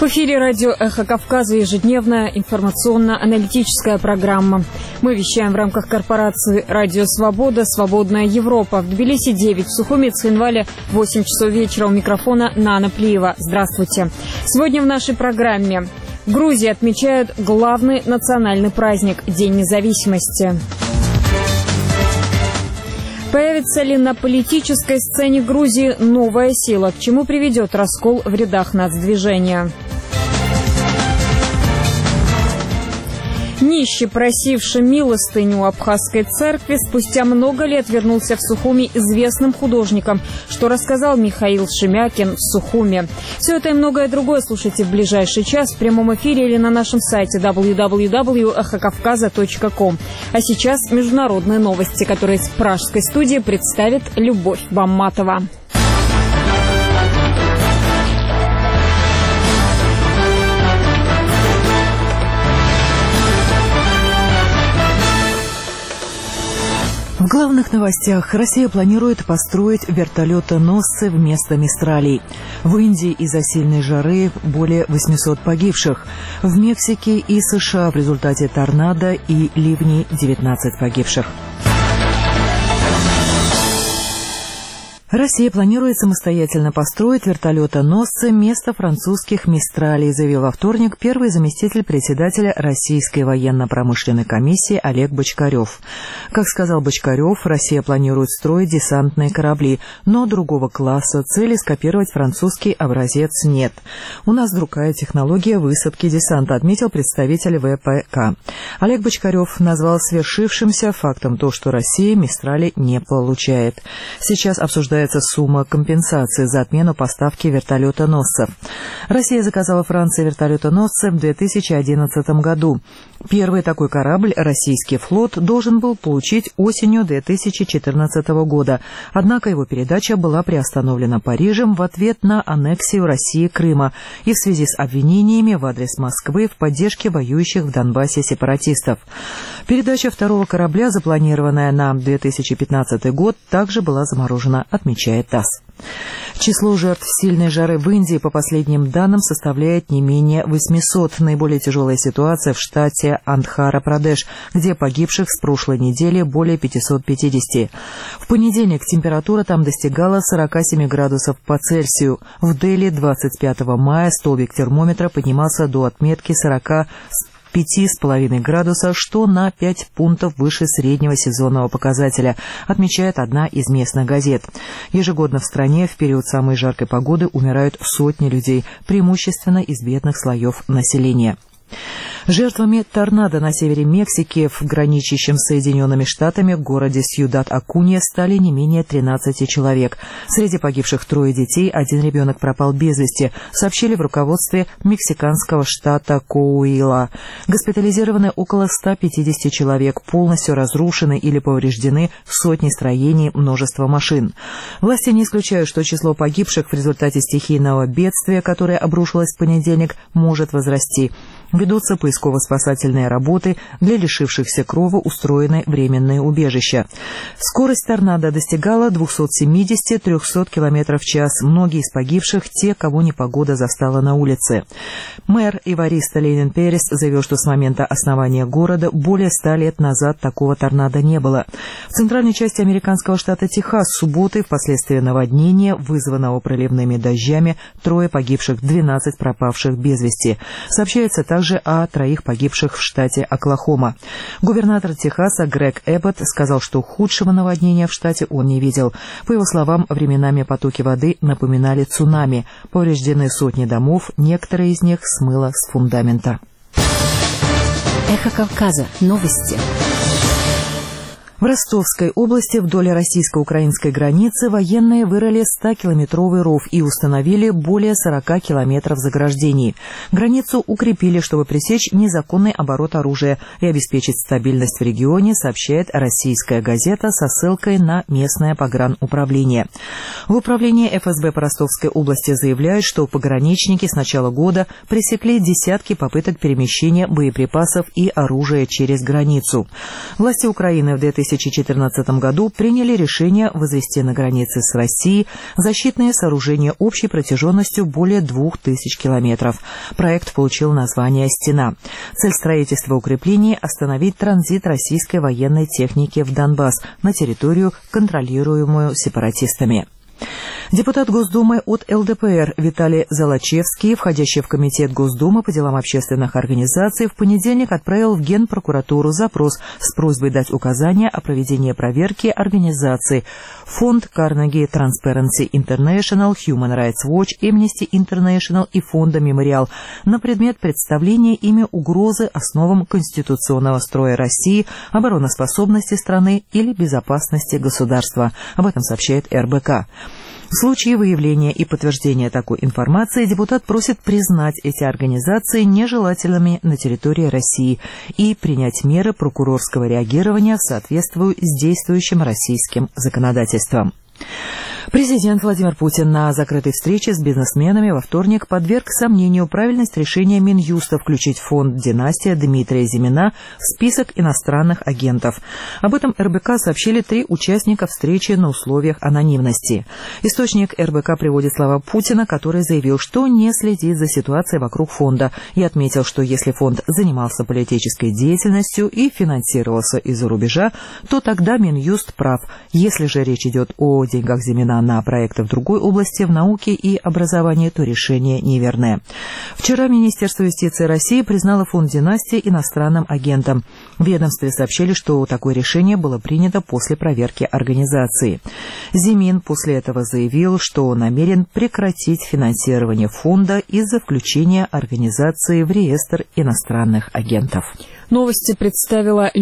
В эфире радио «Эхо Кавказа» ежедневная информационно-аналитическая программа. Мы вещаем в рамках корпорации «Радио Свобода», «Свободная Европа». В Тбилиси 9, в Сухуми, Цхинвале 8 часов вечера. У микрофона Нана Плиева. Здравствуйте. Сегодня в нашей программе. В Грузии отмечают главный национальный праздник – День независимости. Появится ли на политической сцене Грузии новая сила? К чему приведет раскол в рядах нацдвижения? Нищий, просивший милостыню у абхазской церкви, спустя много лет вернулся в Сухуми известным художником, что рассказал Михаил Шемякин в Сухуми. Все это и многое другое слушайте в ближайший час в прямом эфире или на нашем сайте www.эхокавказа.ком. А сейчас международные новости, которые с пражской студии представит Любовь Бамматова. В главных новостях. Россия планирует построить вертолетоносцы вместо «Мистралей». В Индии из-за сильной жары более 800 погибших. В Мексике и США в результате торнадо и ливней 19 погибших. Россия планирует самостоятельно построить вертолетоносцы вместо французских «Мистралей», заявил во вторник первый заместитель председателя Российской военно-промышленной комиссии Олег Бочкарев. Как сказал Бочкарев, Россия планирует строить десантные корабли, но другого класса. Цели скопировать французский образец нет. У нас другая технология высадки десанта, отметил представитель ВПК. Олег Бочкарев назвал свершившимся фактом то, что Россия «Мистрали» не получает. Сейчас обсуждается сумма компенсации за отмену поставки вертолетоносцев. Россия заказала Франции вертолетоносцы в 2011 году. Первый такой корабль российский флот должен был получить осенью 2014 года, однако его передача была приостановлена Парижем в ответ на аннексию России Крыма и в связи с обвинениями в адрес Москвы в поддержке воюющих в Донбассе сепаратистов. Передача второго корабля, запланированная на 2015 год, также была заморожена, отмечает ТАСС. Число жертв сильной жары в Индии, по последним данным, составляет не менее 800. Наиболее тяжелая ситуация в штате Андхра-Прадеш, где погибших с прошлой недели более 550. В понедельник температура там достигала 47 градусов по Цельсию. В Дели 25 мая столбик термометра поднимался до отметки 5,5 градуса, что на 5 пунктов выше среднего сезонного показателя, отмечает одна из местных газет. Ежегодно в стране в период самой жаркой погоды умирают сотни людей, преимущественно из бедных слоев населения. Жертвами торнадо на севере Мексики, в граничащем с Соединенными Штатами городе Сьюдад-Акунья, стали не менее 13 человек. Среди погибших 3 детей, 1 ребенок пропал без вести, сообщили в руководстве мексиканского штата Коуила. Госпитализированы около 150 человек, полностью разрушены или повреждены сотни строений, множество машин. Власти не исключают, что число погибших в результате стихийного бедствия, которое обрушилось в понедельник, может возрасти. Ведутся поисково-спасательные работы, для лишившихся крова устроены временные убежища. Скорость торнадо достигала 270-300 км в час. Многие из погибших – те, кого непогода застала на улице. Мэр Иваристо Ленин Перес заявил, что с момента основания города более 100 лет назад такого торнадо не было. В центральной части американского штата Техас с субботы впоследствии наводнения, вызванного проливными дождями, 3 погибших, 12 пропавших без вести. Сообщается также о 3 погибших в штате Оклахома. Губернатор Техаса Грег Эббот сказал, что худшего наводнения в штате он не видел. По его словам, временами потоки воды напоминали цунами. Повреждены сотни домов, некоторые из них смыло с фундамента. Эхо Кавказа. Новости. В Ростовской области вдоль российско-украинской границы военные вырыли 100-километровый ров и установили более 40 километров заграждений. Границу укрепили, чтобы пресечь незаконный оборот оружия и обеспечить стабильность в регионе, сообщает российская газета со ссылкой на местное погрануправление. В управлении ФСБ по Ростовской области заявляют, что пограничники с начала года пресекли десятки попыток перемещения боеприпасов и оружия через границу. Власти Украины в 2014 2014 году приняли решение возвести на границе с Россией защитные сооружения общей протяженностью более 2000 километров. Проект получил название «Стена». Цель строительства укреплений – остановить транзит российской военной техники в Донбасс на территорию, контролируемую сепаратистами. Депутат Госдумы от ЛДПР Виталий Золочевский, входящий в Комитет Госдумы по делам общественных организаций, в понедельник отправил в Генпрокуратуру запрос с просьбой дать указания о проведении проверки организаций Фонд Carnegie Transparency International, Human Rights Watch, Amnesty International и Фонда Мемориал на предмет представления ими угрозы основам конституционного строя России, обороноспособности страны или безопасности государства. Об этом сообщает РБК. В случае выявления и подтверждения такой информации депутат просит признать эти организации нежелательными на территории России и принять меры прокурорского реагирования в соответствии с действующим российским законодательством. Президент Владимир Путин на закрытой встрече с бизнесменами во вторник подверг сомнению правильность решения Минюста включить фонд «Династия» Дмитрия Зимина в список иностранных агентов. Об этом РБК сообщили 3 участника встречи на условиях анонимности. Источник РБК приводит слова Путина, который заявил, что не следит за ситуацией вокруг фонда, и отметил, что если фонд занимался политической деятельностью и финансировался из-за рубежа, то тогда Минюст прав. Если же речь идет о деньгах Зимина на проекты в другой области, в науке и образовании, то решение неверное. Вчера Министерство юстиции России признало фонд «Династия» иностранным агентом. В ведомстве сообщили, что такое решение было принято после проверки организации. Зимин после этого заявил, что намерен прекратить финансирование фонда из-за включения организации в реестр иностранных агентов. Новости представила